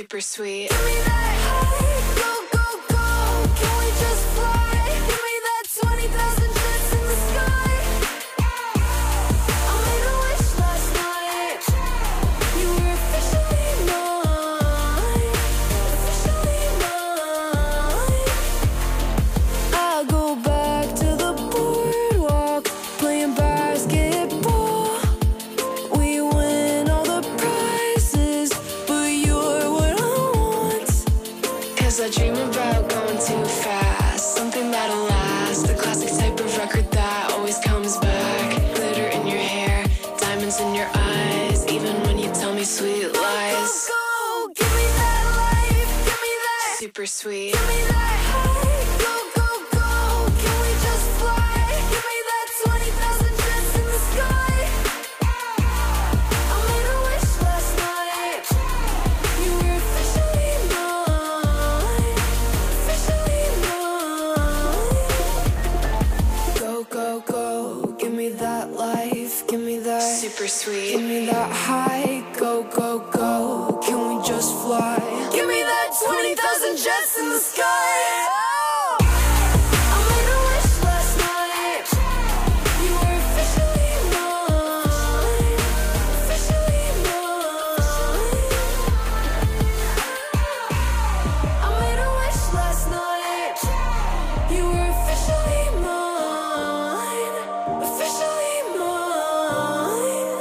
super sweet. Give me that high, go, go, go. Can we just fly? Give me that 20,000 jets in the sky. I made a wish last night. You were officially mine. Officially mine. I go back to the boardwalk, playing basketball. We win all the prizes, but you're what I want. 'Cause I dream about going too fast, something that'll last. The classic type of record that always comes back. Glitter in your hair, diamonds in your eyes, even when you tell me sweet lies. Go, go, give me that life, give me that super sweet. Give me that high, go, go, go. Can we just fly? Give me that 20,000 jets in the sky. I made a wish last night. You were officially mine. Officially mine. Go, go, go. Give me that life. Give me that super sweet. Give me that high. Go, go, go. Can we just fly? Give me that 20,000 jets in the sky. I made a wish last night. You were officially mine. Officially mine. I made a wish last night. You were officially mine. Officially mine.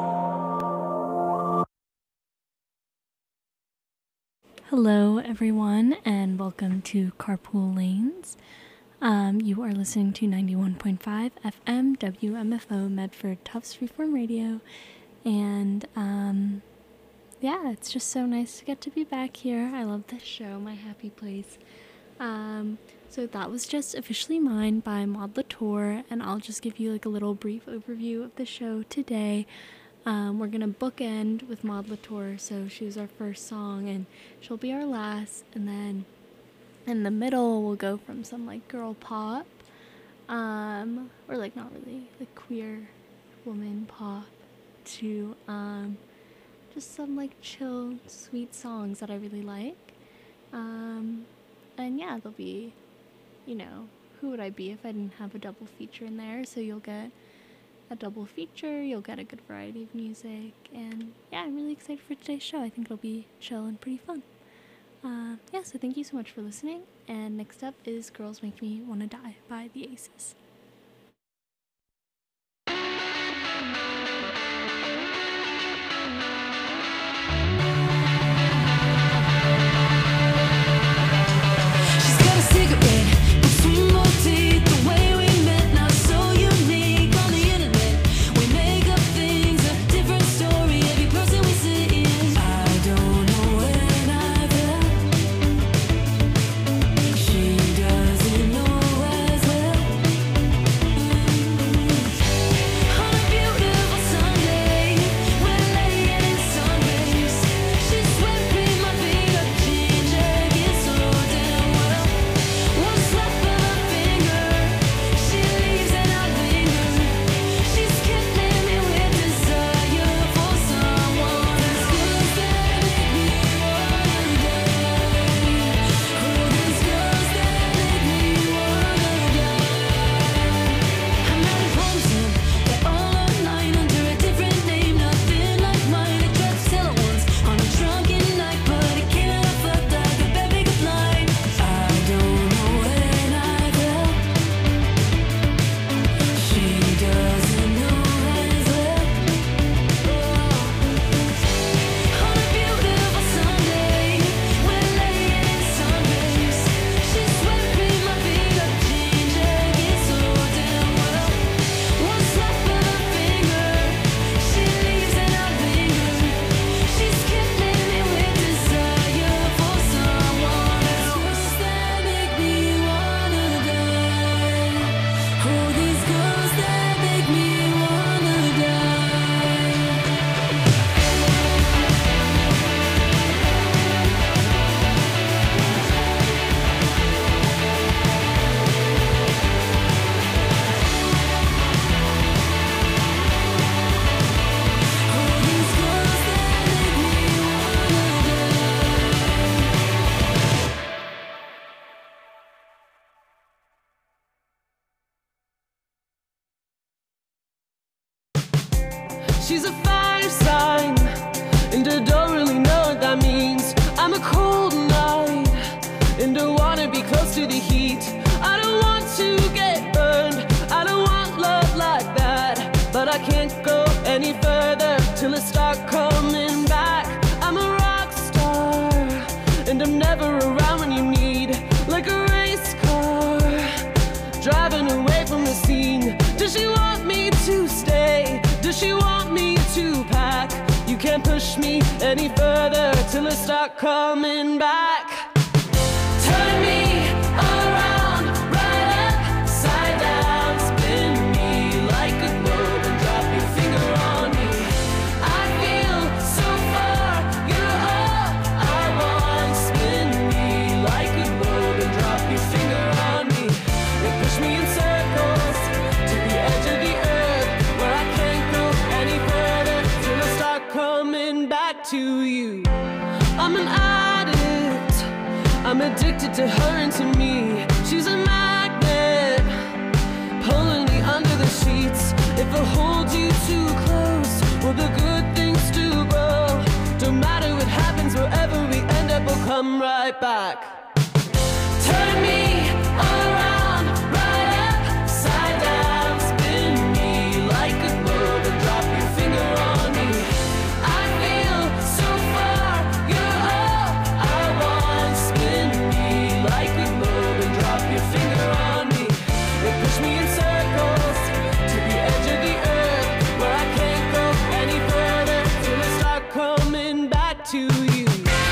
Hello, everyone, and welcome to Carpool Lanes. You are listening to 91.5 FM WMFO Medford Tufts Freeform Radio, and yeah, it's just so nice to get to be back here. I love this show, my happy place. So that was just Officially Mine by Maud Latour, and I'll just give you like a little brief overview of the show today. We're gonna bookend with Maud Latour, so she was our first song and she'll be our last, and then in the middle we'll go from some like girl pop, or like not really like queer woman pop, to just some like chill sweet songs that I really like, and yeah, there'll be, you know, who would I be if I didn't have a double feature in there, so you'll get a double feature, you'll get a good variety of music, and yeah, I'm really excited for today's show. I think it'll be chill and pretty fun. Yeah, so thank you so much for listening, and next up is Girls Make Me Wanna Die by the Aces. She's got a cigarette between both teeth. The way we met, not so unique. On the internet, we make up things, a different story. Every person we see is. I don't know when I've left. She doesn't know as well. She's a fire sign, and I don't really know what that means. I'm a cold night, and I wanna be close to the heat. I don't want to get burned, I don't want love like that. But I can't go any further till I start coming back. I'm a rock star, and I'm never around when you need. Like a race car, driving away from the scene. Does she want me to stay? Does she want me to pack? You can't push me any further till I start coming back. Turn me around, right upside down. Spin me like a globe and drop your finger on me. I feel so far, you're all I want. Spin me like a globe and drop your finger on me. They push me in circles to the edge of the earth, where I can't go any further till I start coming back to you. I'm an addict, I'm addicted to her and to me. She's a magnet, pulling me under the sheets. If I hold you too close, will the good things do grow? Don't matter what happens, wherever we end up, we'll come right back. Turn me around, right upside down. Spin me like a globe and drop your finger on me. I feel so far, you're all I want. Spin me like a globe and drop your finger on me. They push me in circles to the edge of the earth, where I can't go any further till I start coming back to you.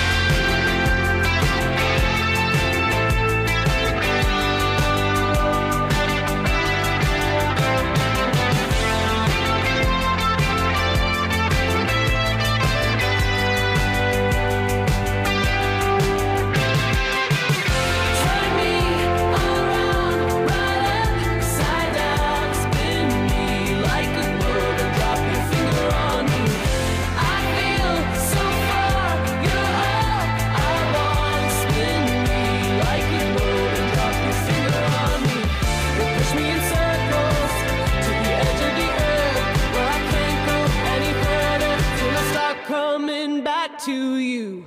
Turn me around, right upside down. Spin me like a globe and drop your finger on me. I feel so far, you're all I want. Spin me like a globe and drop your finger on me. They push me in circles to the edge of the earth, where I can't go any further till I start coming back to you.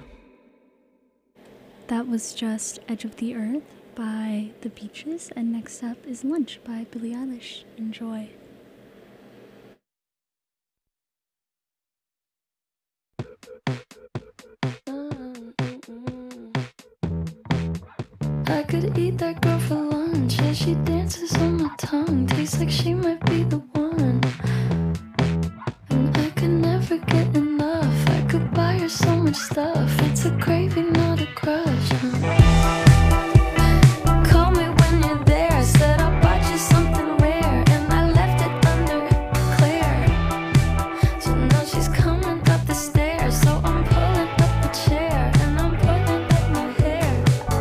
That was just Edge of the Earth by The Beaches, and next up is Lunch by Billie Eilish. Enjoy. I could eat that girl for lunch. Yeah, she dances on my tongue. Tastes like she might be the one. And I could never get enough. I could buy her so much stuff. It's a craving, not a crush. Call me when you're there. I said I'll buy you something rare, and I left it under clear. So now she's coming up the stairs. So I'm pulling up the chair, and I'm pulling up my hair.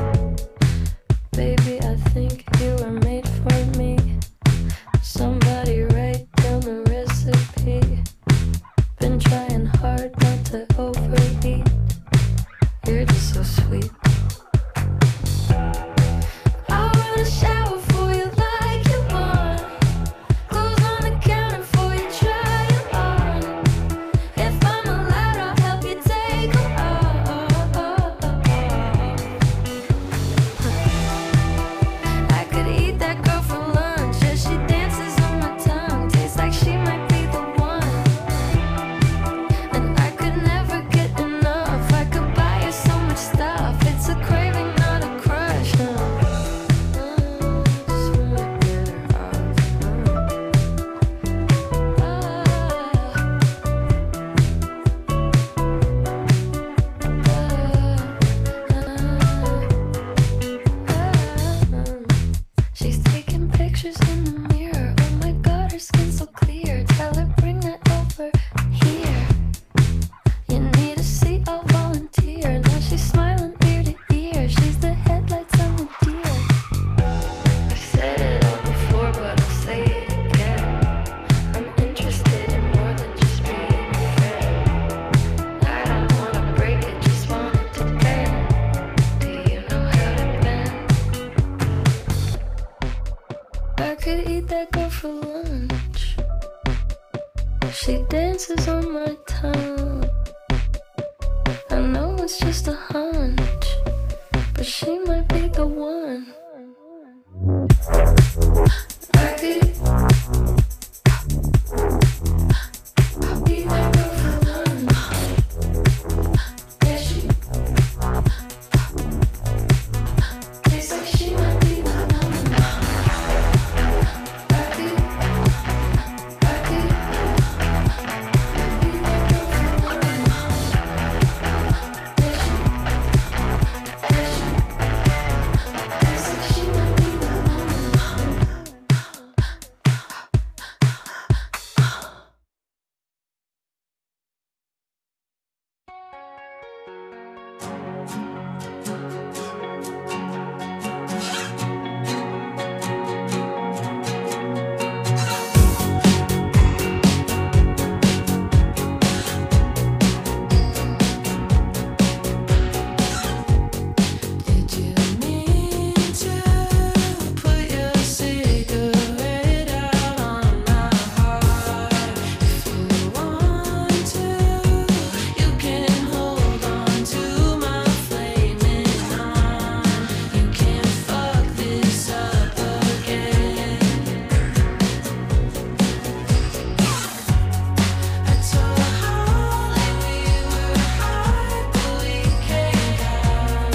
Baby, I think you were made for me. Somebody write down the recipe. Been trying hard not to overeat. You're just so sweet. I wanna shower for you like you want. Clothes on the counter for you, try it on. If I'm allowed, I'll help you take 'em off. I could eat that girl for lunch. Yeah, she dances on my tongue. Tastes like she might be the one. And I could never get enough. I could buy her so much stuff. It's a craving, not a crush. Just wanna get her off. She's taking pictures in the mirror. Oh my god, her skin's so clear. Tell her bring that over here. You need a seat, I'll volunteer. Now she's smiling ear to ear. She's the headlights on the deer. I've said it all before, but I'll say it again. I'm interested in more than just being a friend. I don't wanna break it, just want it to bend. Do you know how to bend? I could eat that girl for lunch. She dances on my tongue. I know it's just a hunch, but she might be the one. I could be that girl for lunch. Yeah, she tastes like she might be the one. I could be that girl for lunch. Tastes like she might be the one. Did you mean to put your cigarette out on my heart? If you want to, you can hold on to my flaming arm. You can't fuck this up again. I told Holly we were high, but we came down.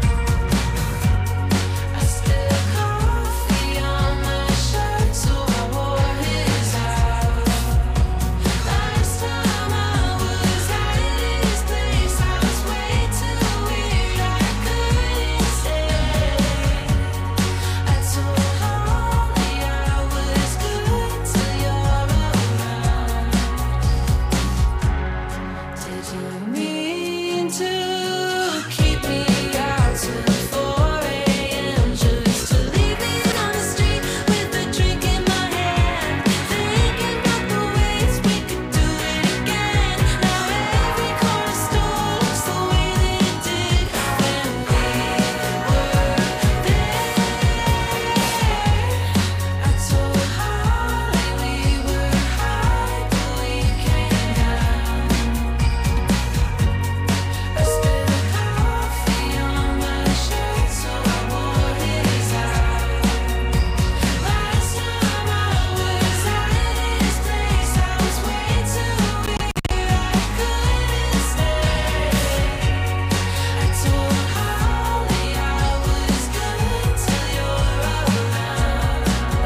I spilled coffee on my shirt, so I wore his out. Last time I was at his place, I was way too weird, I couldn't stay. I told Holly I was good till you're around. Did you mean to keep me out till 4 a.m. just to leave me on the street with a drink in my hand, thinking about the ways we could do it again? Now every corner store looks the way that it did when we were there. I told Holly we were high, but we came down. I spilled coffee on my shirt, so I wore his out. Last time I was at his place, I was way too weird, I couldn't stay. I told Holly I was good till you're around.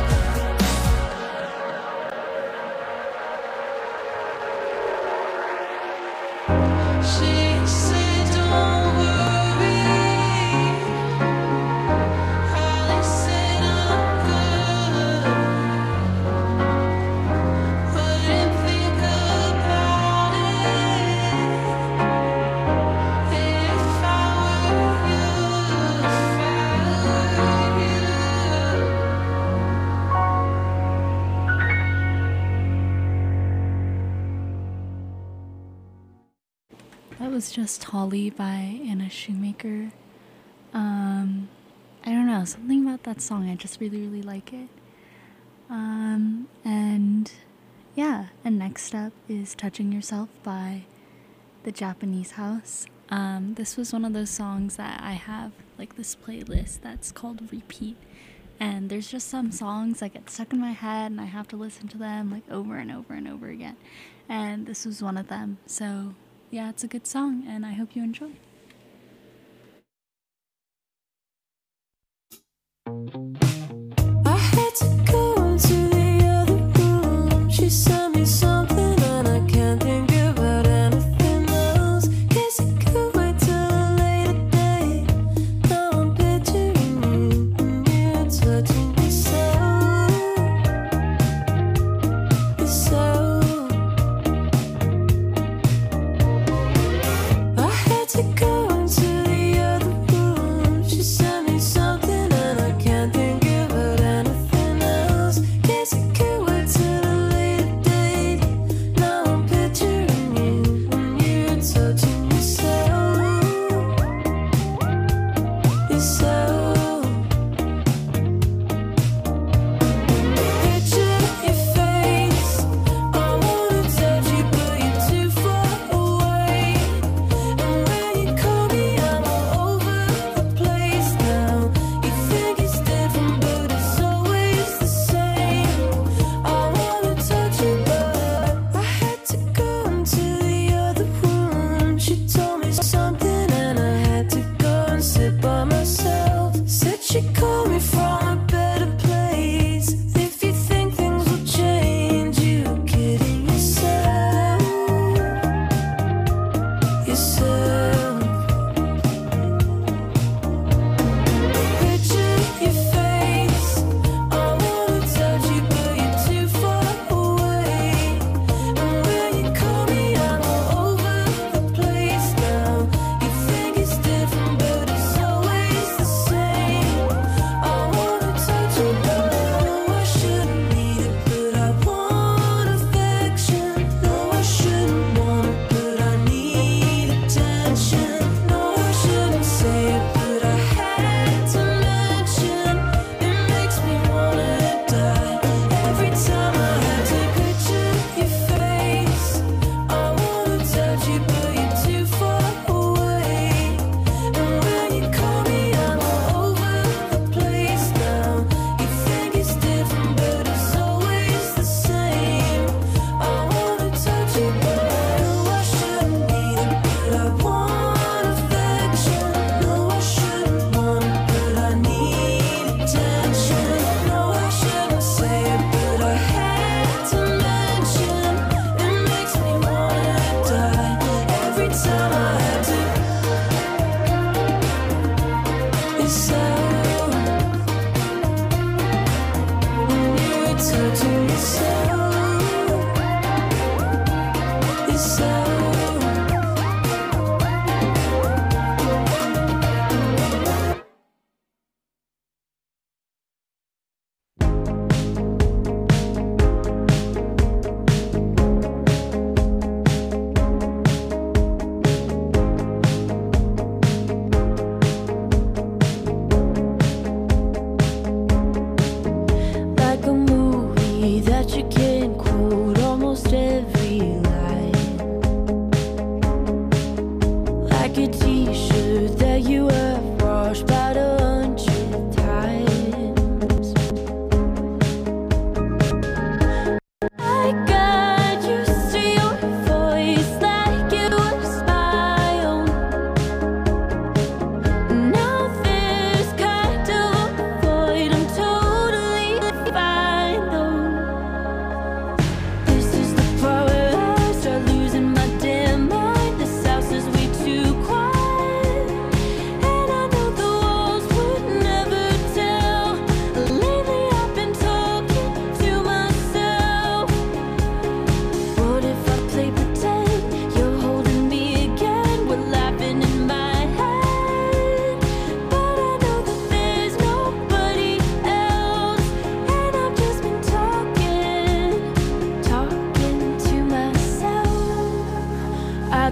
She said, "Don't worry." Holly said, "I'm good." Wouldn't think about it if I were you, That was just Holly by Anna Shoemaker. I don't know, something about that song, I just really, really like it. And yeah, and next up is Touching Yourself by The Japanese House. This was one of those songs that I have, like this playlist that's called Repeat. And there's just some songs that get stuck in my head and I have to listen to them like over and over and over again. And this was one of them. So yeah, it's a good song and I hope you enjoy. I had to go to the other room. She sent me something and I can't think about anything else. Guess I could wait till a later day. Now I'm picturing you and you're touching me so. I had to go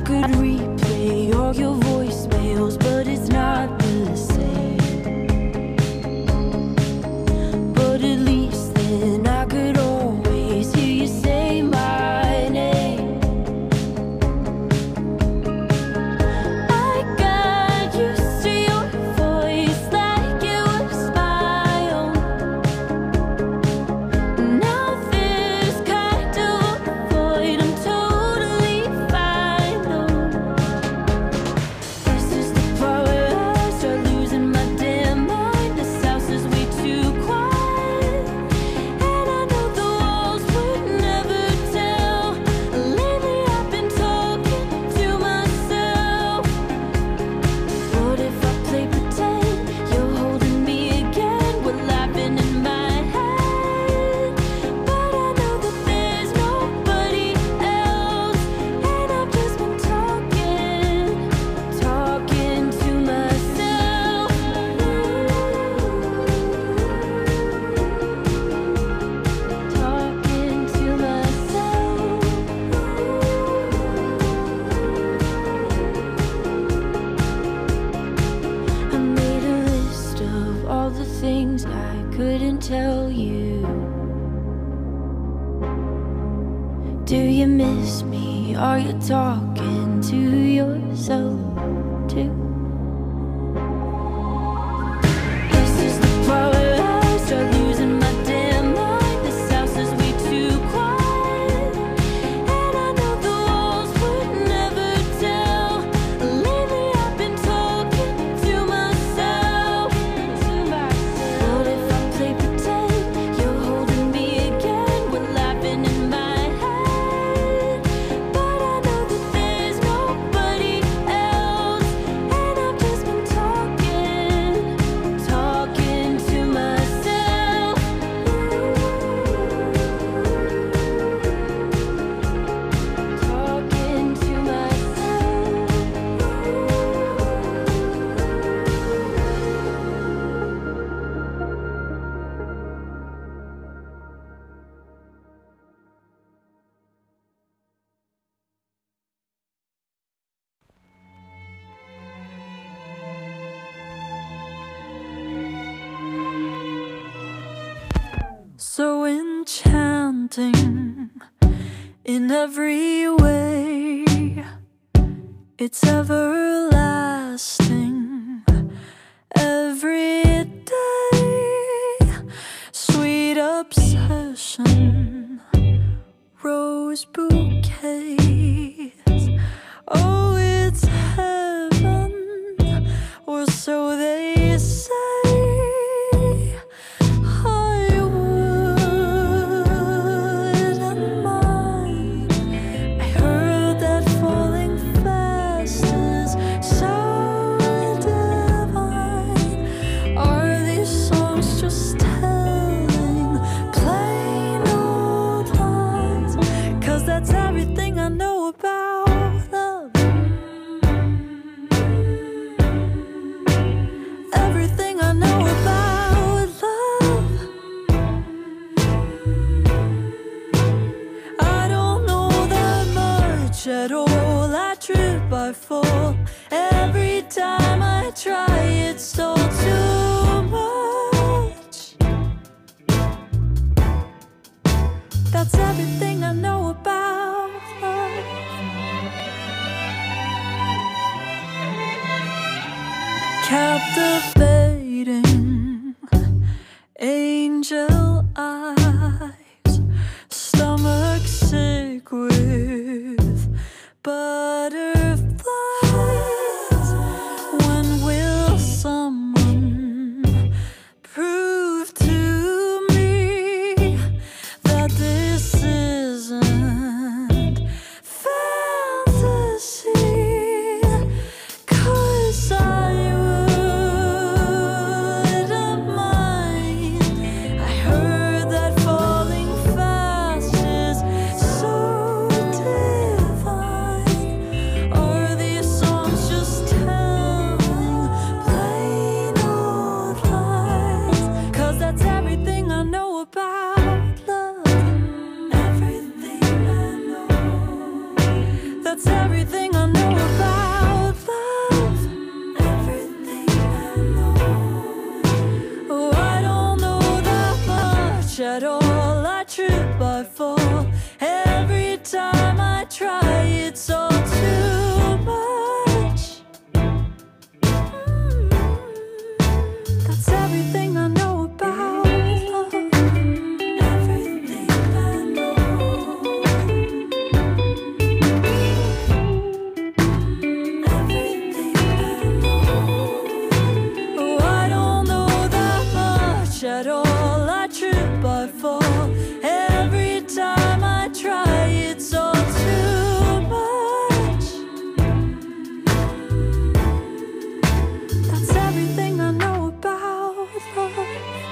could replay all your voicemails, but it's not the same. But at least then I could always hear you say my name. I got used to your voice like it was my own. Now there's kind of a void, I'm totally fine though. This is the part where I start losing my damn mind. This house is way too quiet, and I know the walls would never tell. Lately I've been talking to myself. What if I play pretend you're holding me again? We're laughing in my head, but I know that there's nobody else, and I've just been talking to myself. Talking to myself. I made a list of all the things I couldn't tell you. Do you miss me? Are you talking to yourself too? This is the part where I start losing my damn mind. This house is way too quiet, and I know the walls would never tell. Lately I've been talking to myself. What if I play pretend you're holding me again? We're laughing in my head, but I know that there's nobody else, and I've just been talking to myself. Talking to So enchanting in every way, it's everlasting every day. Sweet obsession, rose bouquets. Oh, it's heaven, or so they say. I wouldn't mind. I heard that falling fast is so divine. Are these songs just telling plain old lines? 'Cause that's everything I know about love. Everything I know about love. I don't know that much at all. I trip, I fall. Every time I try, it's all too much. That's everything I know about love. Captivating angel eyes, stomach sick with butterflies. When will someone prove to me that this isn't fantasy? 'Cause I wouldn't mind. I heard that falling fast is so divine. Are these songs just telling plain old lies? 'Cause that's everything I know about love. Everything I know. That's everything I know. trip, I fall. Every time I try, it's all too much. That's everything I know about love. Everything I know. Everything I know. Oh, I don't know that much at all. I trip, I fall. Every time I try, it's all too much. That's everything I know about love.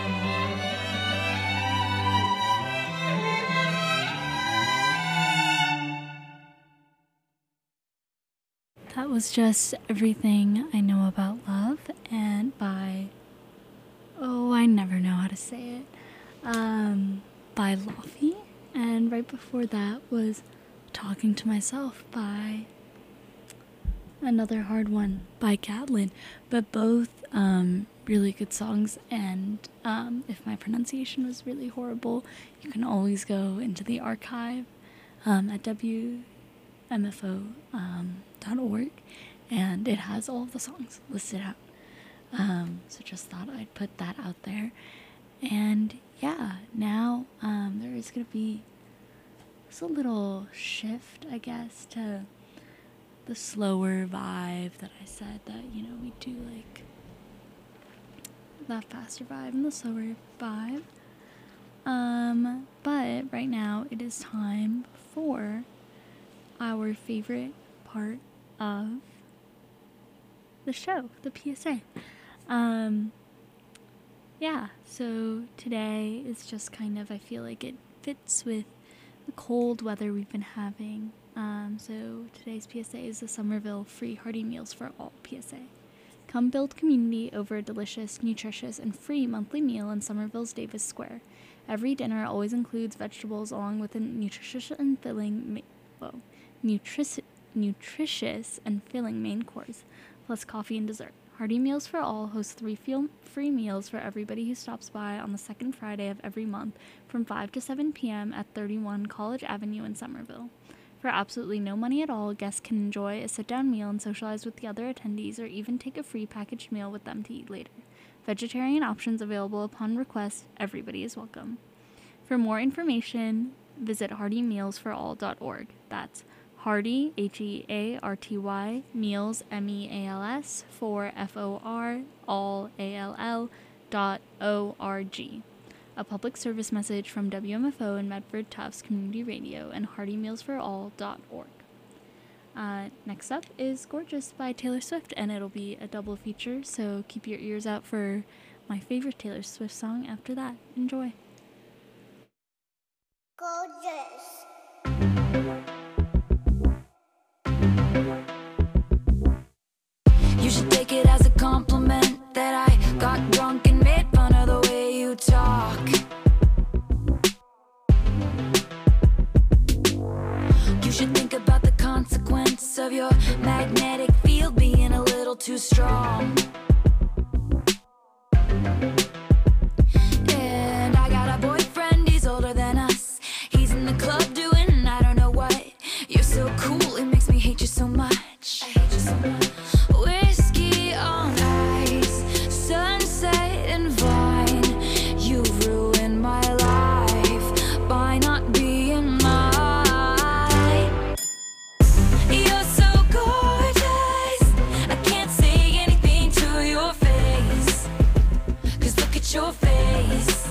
That was just Everything I Know About Love, and by, oh, I never know how to say it, by Lofi. And right before that was Talking to Myself by another hard one by Catlin. But both really good songs, and if my pronunciation was really horrible, you can always go into the archive at WMFO.org, and it has all of the songs listed out. So just thought I'd put that out there. And yeah, now there is going to be just a little shift, I guess, to the slower vibe that I said that, you know, we do like that faster vibe and the slower vibe. But right now it is time for our favorite part of the show, the PSA. Yeah, so today is just kind of, I feel like it fits with the cold weather we've been having. So today's PSA is the Somerville Free Hearty Meals for All PSA. Come build community over a delicious, nutritious, and free monthly meal in Somerville's Davis Square. Every dinner always includes vegetables along with a nutritious and filling nutritious and filling main course, plus coffee and dessert. Hearty Meals for All hosts 3 free meals for everybody who stops by on the second Friday of every month from 5 to 7 p.m. at 31 College Avenue in Somerville. For absolutely no money at all, guests can enjoy a sit-down meal and socialize with the other attendees, or even take a free packaged meal with them to eat later. Vegetarian options available upon request. Everybody is welcome. For more information, visit heartymealsforall.org. That's Hearty, Hearty, Meals, MEALS, for FOR, all, ALL.org. A public service message from WMFO and Medford Tufts Community Radio and heartymealsforall.org. Next up is Gorgeous by Taylor Swift, and it'll be a double feature, so keep your ears out for my favorite Taylor Swift song after that. Enjoy. Gorgeous. You should take it as a compliment that I got drunk and made fun of the way you talk. You should think about the consequence of your magnetic field being a little too strong. And I got a boyfriend, he's older than us. He's in the club doing I don't know what. You're so cool, it makes me hate you so much. I hate you so much. Whiskey on ice, sunset and vine. You ruined my life by not being mine. You're so gorgeous, I can't say anything to your face. 'Cause look at your face.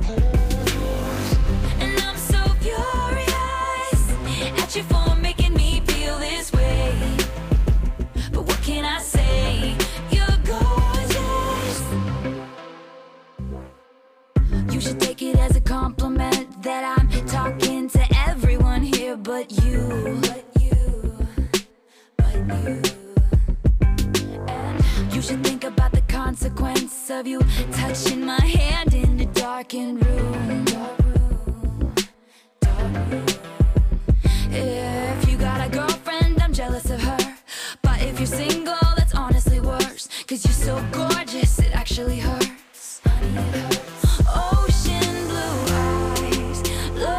And I'm so furious at you for making me feel this way. But what can I say? You're gorgeous. You should take it as a compliment that I'm talking to everyone here but you. And you should think about the consequence of you touching my hand in a darkened room. If you got a girlfriend, I'm jealous of her. But if you're single, that's honestly worse. 'Cause you're so gorgeous, it actually hurts. Honey, it hurts. Ocean blue eyes,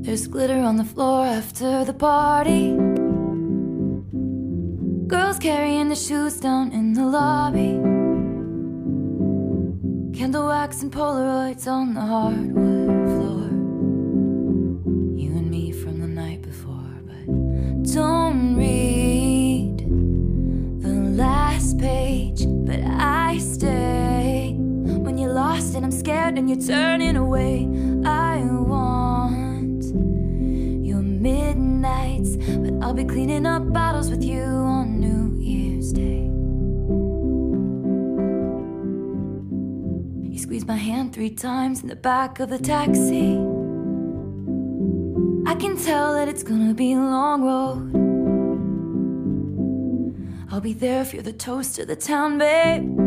There's glitter on the floor after the party. Girls carrying the shoes down in the lobby. Candle wax and Polaroids on the hardwood floor. You and me from the night before. But don't read the last page, but I stay. When you're lost and I'm scared and you're turning away, I want your midnights, but I'll be cleaning up bottles with you on New Year's Day. You squeeze my hand 3 times in the back of the taxi. I can tell that it's gonna be a long road. I'll be there if you're the toast of the town, babe.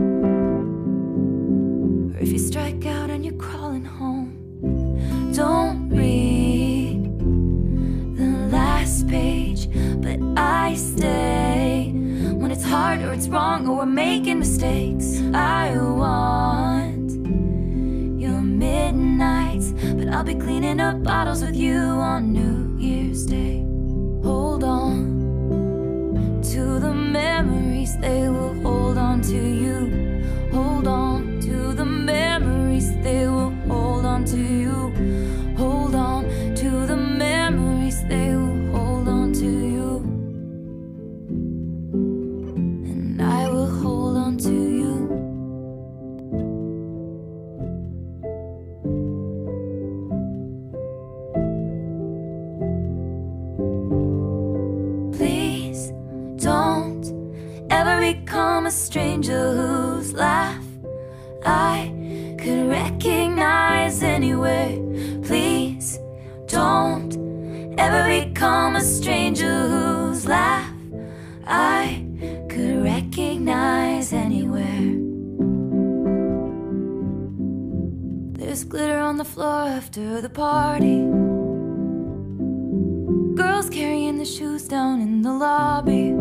Or if you strike out and you're crawling home. Don't read the last page, but I stay. When it's hard or it's wrong or we're making mistakes, I want your midnights, but I'll be cleaning up bottles with you on New Year's Day. Hold on to the memories, they will hold on to you. Hold on to the memories, they will hold on to you. Hold on to the memories, they will hold on to you. And I will hold on to you. Please don't ever become a stranger whose laugh I could recognize anywhere. Please don't ever become a stranger whose laugh I could recognize anywhere. There's glitter on the floor after the party. Girls carrying the shoes down in the lobby.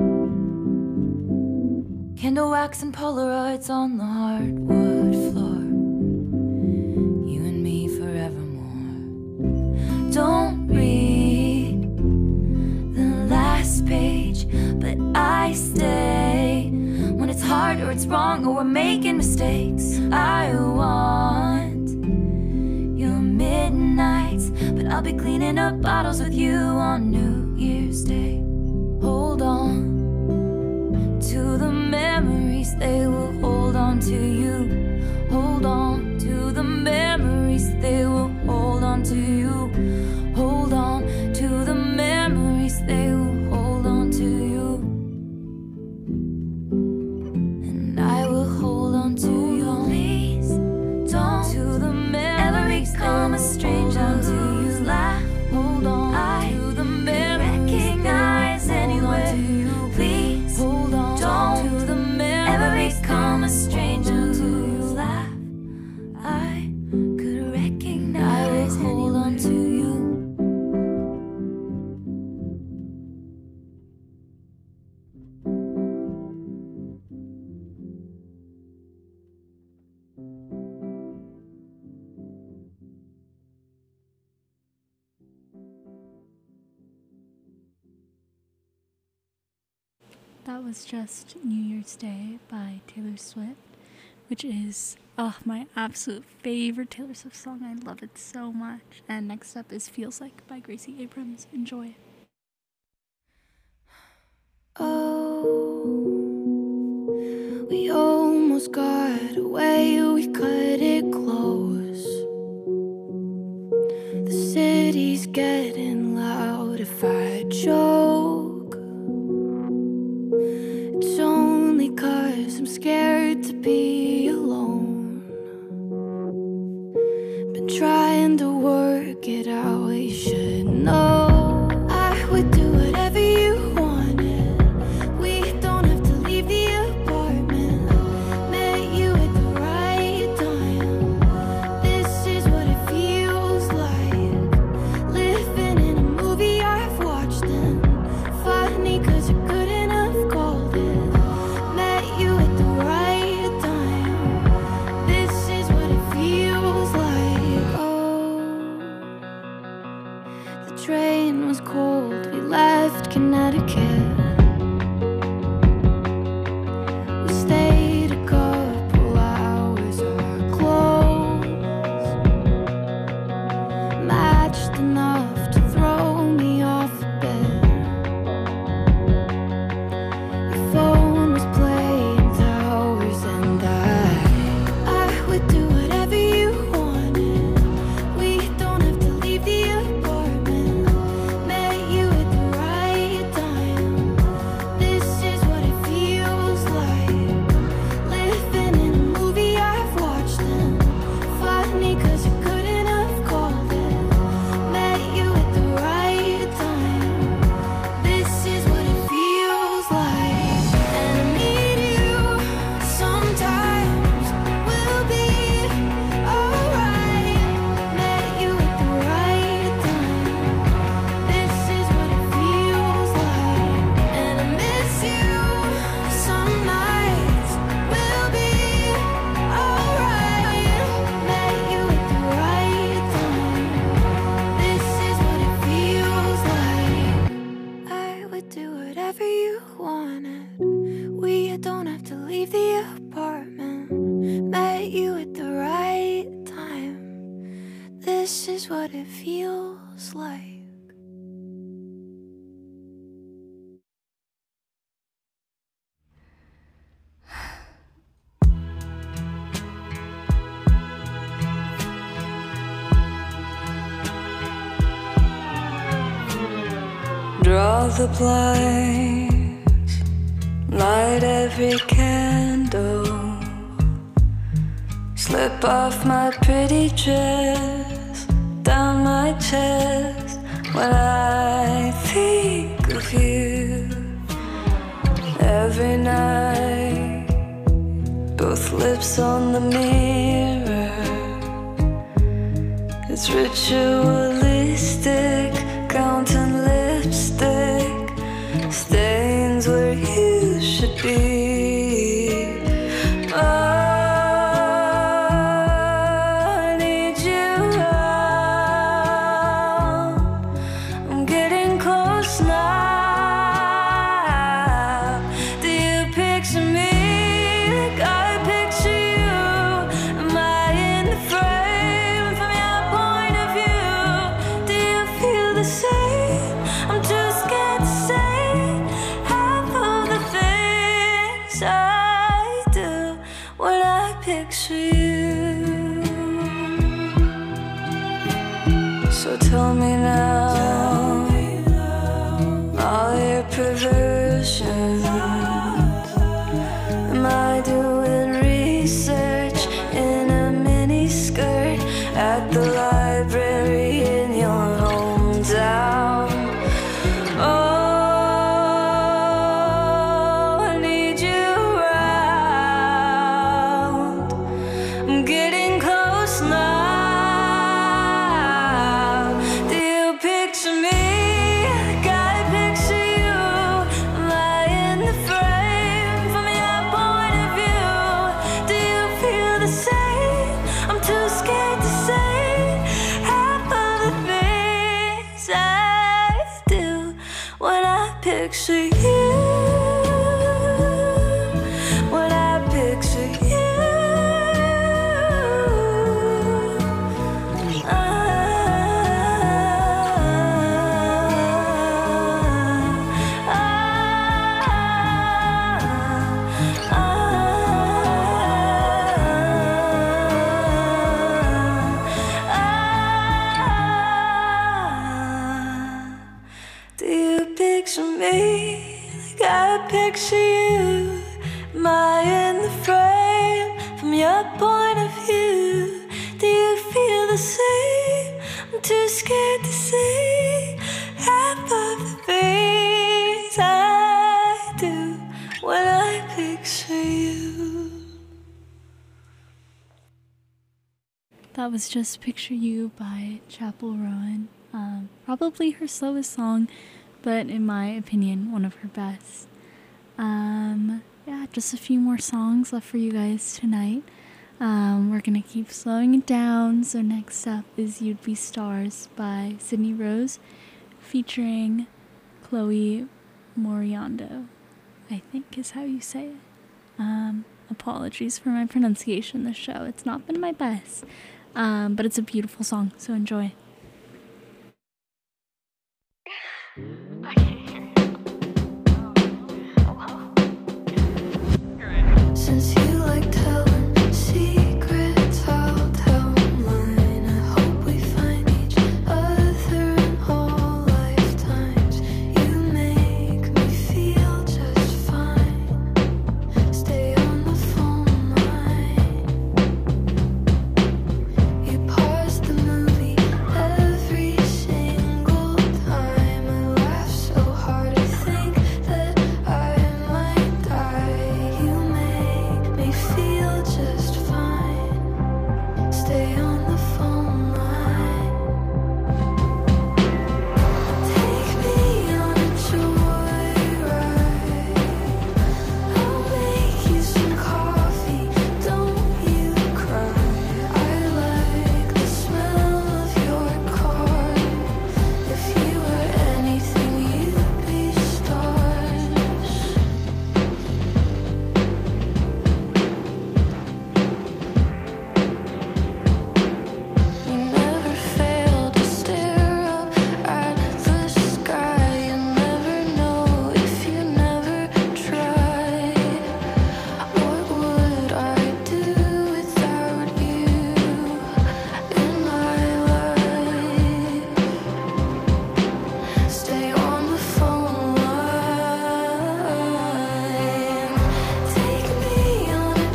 Candle wax and Polaroids on the hardwood floor. You and me forevermore. Don't read the last page, but I stay. When it's hard or it's wrong or we're making mistakes, I want your midnights, but I'll be cleaning up bottles with you on New Year's Day. Hold on to the memories, they will hold on to you. Hold on to the memories, they will hold on to you. Hold on to the memories, they will hold on to you. And I will hold on to you. Please don't to the memories, become a stranger to you. Laugh. Hold on to the memories, recognize anywhere. Please hold on to the memories, ever become a stranger to you. Laugh. I could recognize. I will hold on to you. That was just New Year's Day by Taylor Swift, which is my absolute favorite Taylor Swift song. I love it so much. And next up is Feels Like by Gracie Abrams. Enjoy. Oh, we almost got away, we cut it close. The city's getting loud. If I joke, it's only 'cause I'm scared to be alone. Been trying to work it out, you should know. I would do whatever you wanted. We don't have to leave the apartment. Met you at the right time. This is what it feels like. Living in a movie I've watched, and funny 'cause I couldn't have called it. Met you at the right time. This is what it feels like. Oh, the train was cold, we left Connecticut. We stayed a couple hours, our clothes matched enough to throw me off a bit. Your phone was playing towers, and I would do whatever you wanted. We don't have to leave the apartment. Met you at the right time. This is what it feels like. Living in a movie I've watched, and funny 'cause I couldn't have called it. Met you at the right time. This is what it feels like. And I need you sometimes. We'll be alright. Met you at the right time. This is what it feels like. And I miss you some nights. We'll be alright. Met you at the right time. This is what it feels like. I would do whatever you wanted. We don't have to leave the apartment. Met you at the right time. This is what it feels like. Draw the blinds, light every candle, slip off my pretty dress down my chest when I think of you. Every night, both lips on the mirror. It's ritualistic, counting lipstick stains where you should be. Oh, I need you around. I'm getting close now. Do you picture me like I picture you? Am I in the frame from your point of view? Do you feel the same? I'm too scared to say half of the things I do when I picture you. So tell me now, all your perversions. Am I doing research in a mini skirt at the library in your hometown? Oh, I need you around. I'm getting close now. Do you picture me like I picture you? Am I in the frame from your point of view? Do you feel the same? I'm too scared to say half of the things I do when I picture you. When I picture you. Do you picture me like I picture you? Am I in the frame from your point of view? Do you feel the same? I'm too scared to say half of the things I do when I picture you. That was just Picture You by Chapel Rowan. Probably her slowest song, but in my opinion, one of her best. Yeah, just a few more songs left for you guys tonight. We're gonna keep slowing it down. So next up is You'd Be Stars by Sydney Rose featuring Chloe Moriondo, I think is how you say it. Apologies for my pronunciation this show. It's not been my best. But it's a beautiful song, so enjoy. Since you like telling secrets, I'll tell mine. I hope we find each other in all lifetimes. You make me feel just fine. Stay on the phone line. You pause the movie every single time. I laugh so hard I think that I might die. You make me feel just fine. Stay on the phone line. Take me on a joyride. I'll make you some coffee. Don't you cry. I like the smell of your car. If you were anything, you'd be stars. You never fail to stare up at the sky. You never know if you never try. What would I do without you in my life? Stay on the phone line. Take me on a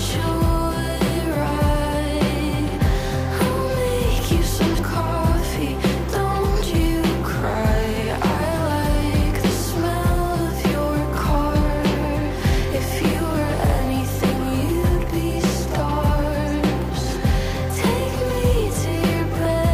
joyride. I'll make you some coffee. Don't you cry. I like the smell of your car. If you were anything, you'd be stars. Take me to your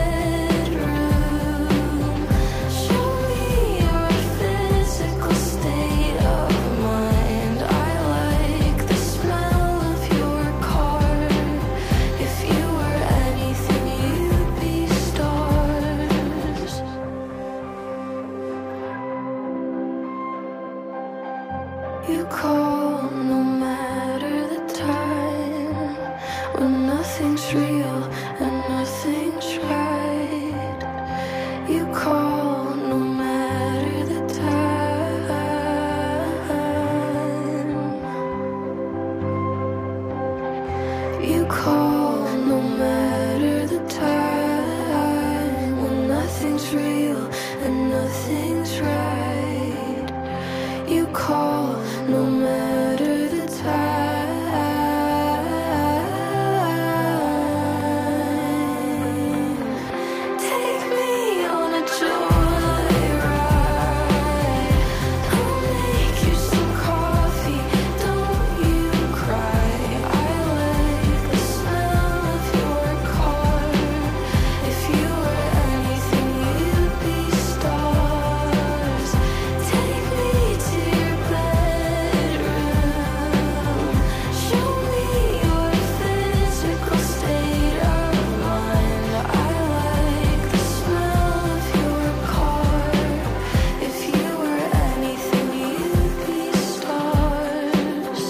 bedroom. Show me your physical state of mind. I like the smell of your car. If you were anything, you'd be stars. You call no matter the time, when nothing's real and nothing's right. You call no matter the time. You call no matter the time, when nothing's real and nothing's right. You call no matter the time. Take me on a joyride. I'll make you some coffee. Don't you cry. I like the smell of your car. If you were anything, you'd be stars. Take me to your bedroom. Show me your physical state of mind. I like the smell of your car. If you were anything, you'd be stars.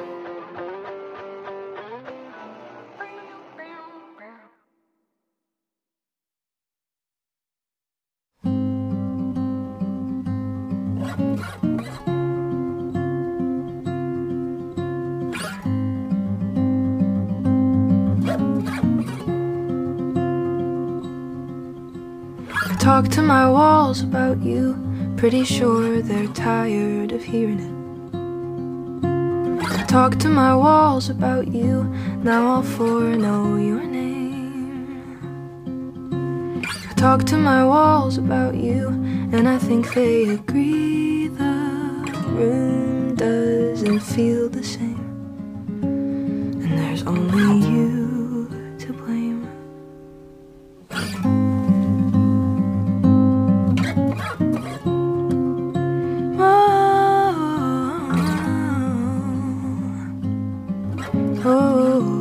I talk to my walls about you. Pretty sure they're tired of hearing it. I talk to my walls about you. Now all four know your name. I talk to my walls about you, and I think they agree. The room doesn't feel the same, and there's only you to blame.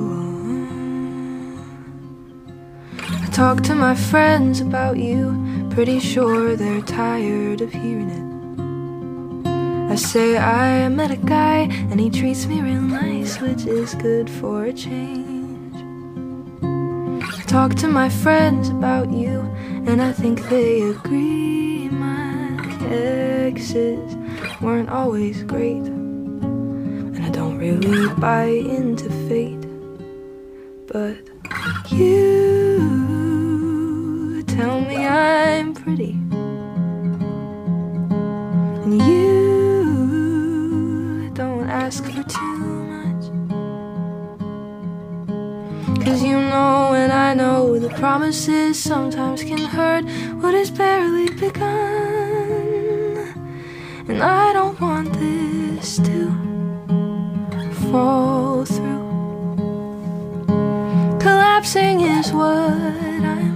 I talk to my friends about you. pretty sure they're tired of hearing it. I say I met a guy and he treats me real nice, which is good for a change. I talk to my friends about you and I think they agree. My exes weren't always great, and I don't really buy into fate. But you tell me I'm pretty, and you don't ask for too much. 'Cause you know and I know the promises sometimes can hurt what has barely begun. And I don't want this to fall through. Collapsing is what I'm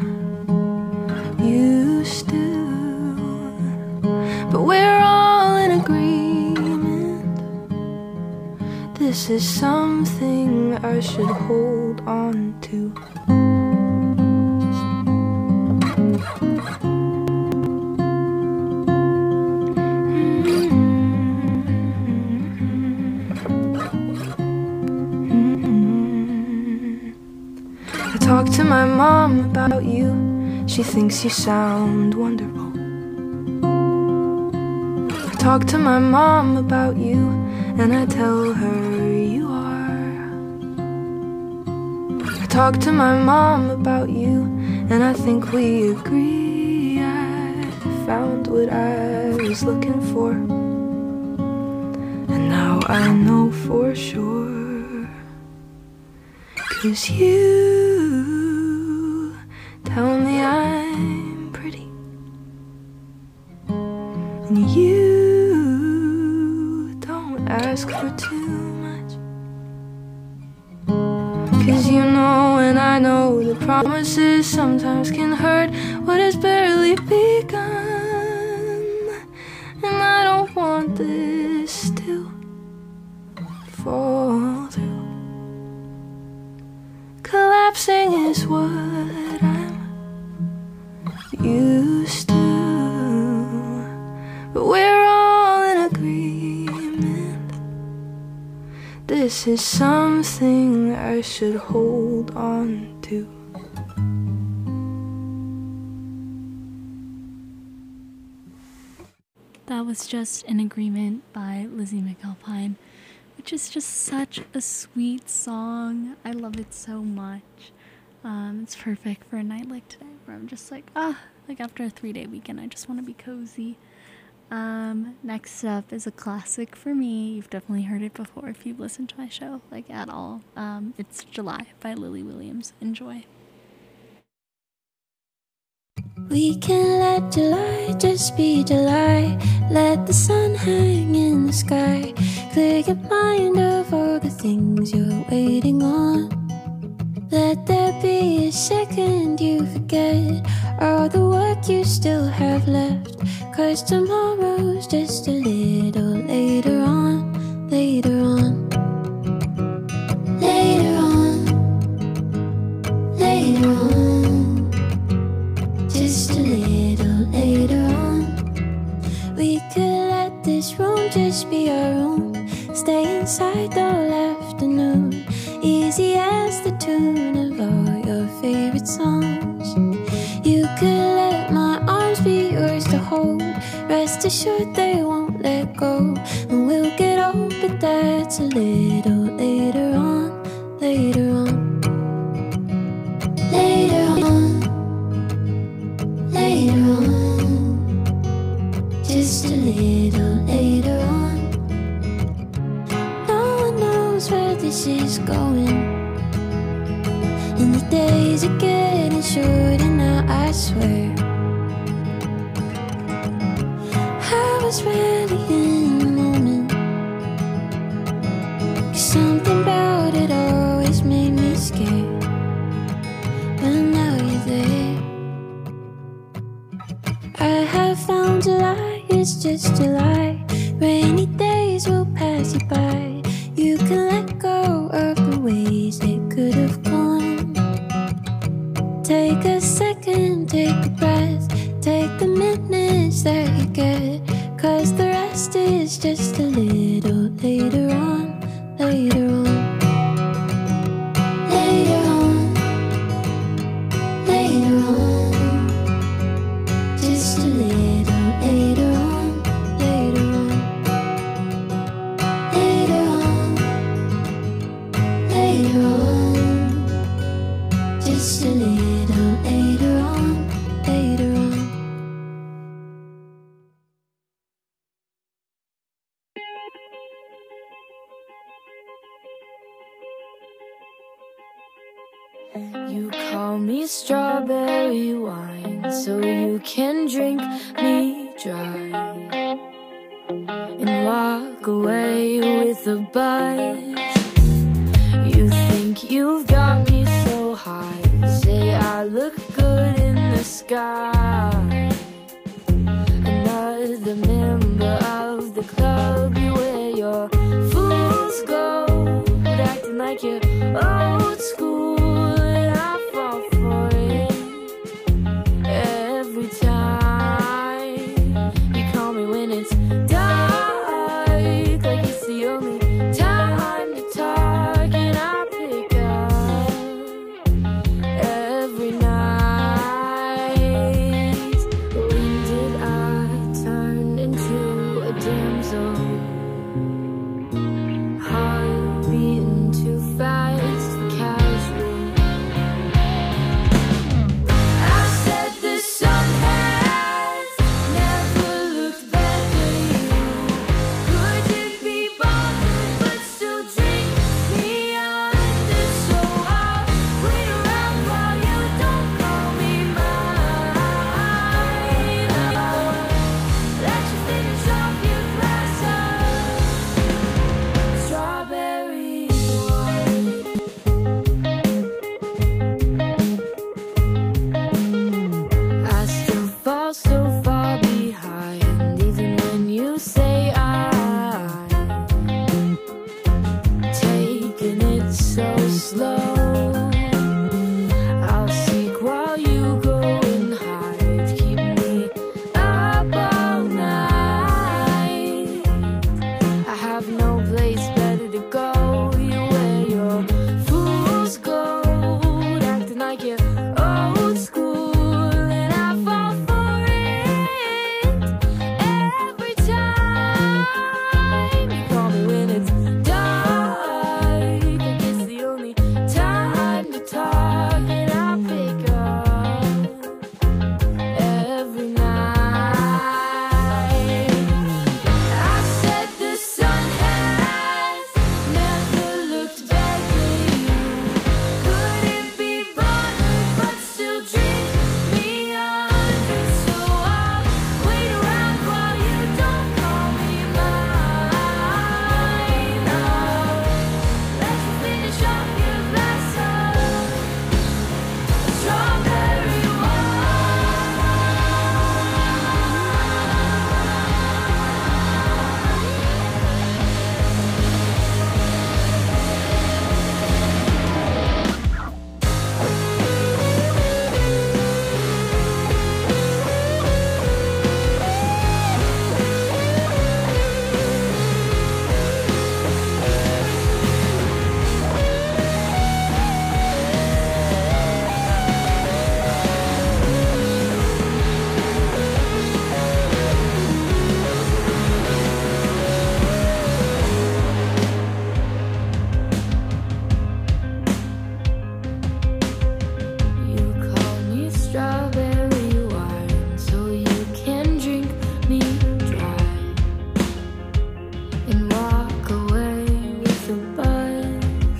used to, but we're all in agreement. This is something I should hold on to. I talk to my mom about you. She thinks you sound wonderful. I talk to my mom about you, and I tell her you are. I talk to my mom about you, and I think we agree. I found what I was looking for, and now I know for sure. 'Cause you tell me I'm pretty, and you don't ask for too much. 'Cause you know and I know the promises sometimes can hurt what has barely begun. And I don't want this to fall through. Collapsing is what I'm used to, but we're all in agreement. This is something I should hold on to. That was just An Agreement by Lizzie McAlpine, which is just such a sweet song. I love it so much. It's perfect for a night like today where I'm just like, like after a 3-day weekend, I just want to be cozy. Next up is a classic for me. You've definitely heard it before if you've listened to my show, like at all. It's July by Lily Williams. Enjoy. We can let July just be July. Let the sun hang in the sky. Clear your mind of all the things you're waiting on. Let there be a second you forget all the work you still have left. 'Cause tomorrow's just a little later on, later on. Later on, later on. Just a little later on. We could let this room just be our room. Stay inside all afternoon. Easy as the tune of all your favorite songs. You could let my arms be yours to hold. Rest assured they won't let go. And we'll get old, but that's a little later on, later on. Later on, later on. Just a little later on. No one knows where this is going, and the days are getting shorter now, I swear. I was really in the moment, 'cause something about it always made me scared. But now you're there. I have found July, it's just July. Rainy days will pass you by. You can let go of the ways it could have gone. Take a second, take a breath. Take me strawberry wine so you can drink me dry and walk away with a buzz. You think you've got me so high, say I look good in the sky. Another member of the club, you wear your fool's gold, acting like you're old school, and I fall for it every time. You call me when it's dark, like it's the only time to talk, and I pick up every night. When did I turn into a damsel? Heart beating too fast for casual. I said the sun has never looked better. Could it be bothered but still drink me under? So I'll wait around while you don't call me mine. Let you finish off your glass of strawberry wine. I still fall so far behind, even when you say I'm taking it so slow. I'll seek while you go and hide, keep me up all night. I have no place better to go. You wear your fool's gold, acting like you're old school, and I fall for it every time. You call me when it's dark, like it's the only time to talk, and I pick up every night. I said the sun has never looked better. Could it be bothered but still drink me under? So I'll wait around while you don't call me mine. Let you finish off your glass of strawberry You call me strawberry wine so you can drink me dry and walk away with a buzz.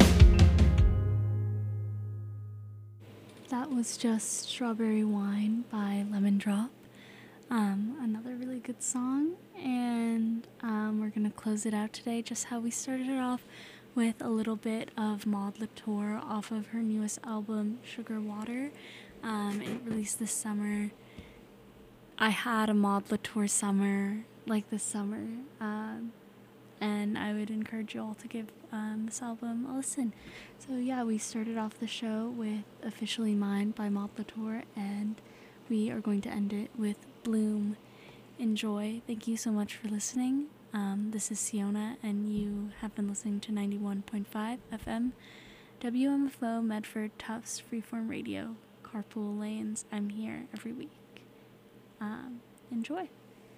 That was just Strawberry Wine by Lemon Drop. Another really good song, and we're gonna close it out today just how we started it off, with a little bit of Maud Latour off of her newest album, Sugar Water. It released this summer. I had a Maud Latour summer, like this summer, and I would encourage you all to give this album a listen. So yeah, we started off the show with Officially Mine by Maud Latour, and we are going to end it with Bloom. Enjoy. Thank you so much for listening. This is Siona, and you have been listening to 91.5 FM, WMFO Medford Tufts Freeform Radio, Carpool Lanes. I'm here every week. Enjoy.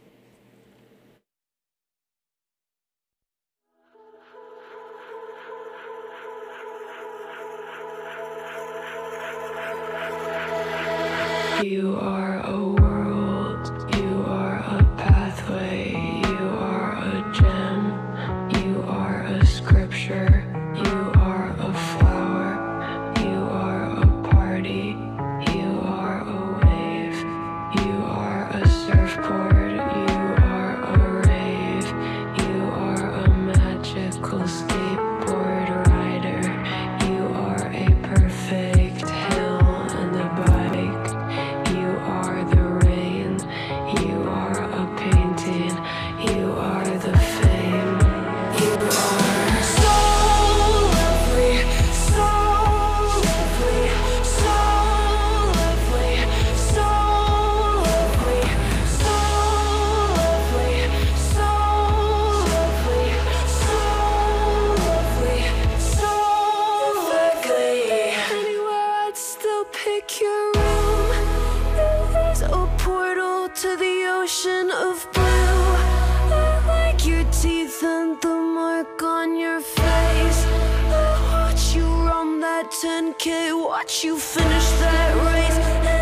You are a world, you are a pathway, you are a gem, you are a scripture, you are a flower, you are a party, to the ocean of blue. I like your teeth and the mark on your face. I watch you run that 10K, watch you finish that race.